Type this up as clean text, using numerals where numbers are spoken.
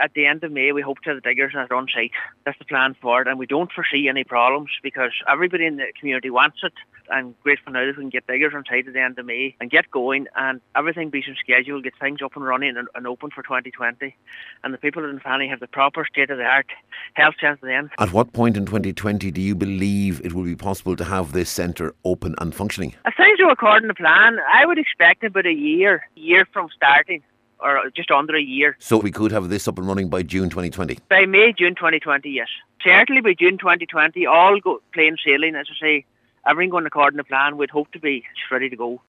at the end of May, we hope to have the diggers on site. That's the plan for it, and we don't foresee any problems because everybody in the community wants it. I'm grateful now that we can get diggers on site at the end of May and get going and everything be on schedule, get things up and running and open for 2020. And the people in Fanny have the proper state-of-the-art health centre then. At what point in 2020 do you believe it will be possible to have this centre open and functioning? If things go according to plan, I would expect about a year from starting, or just under a year. So we could have this up and running by June 2020? By May, June 2020, yes. Certainly by June 2020, all go plain sailing, as I say. Everything going according to plan, we'd hope to be ready to go.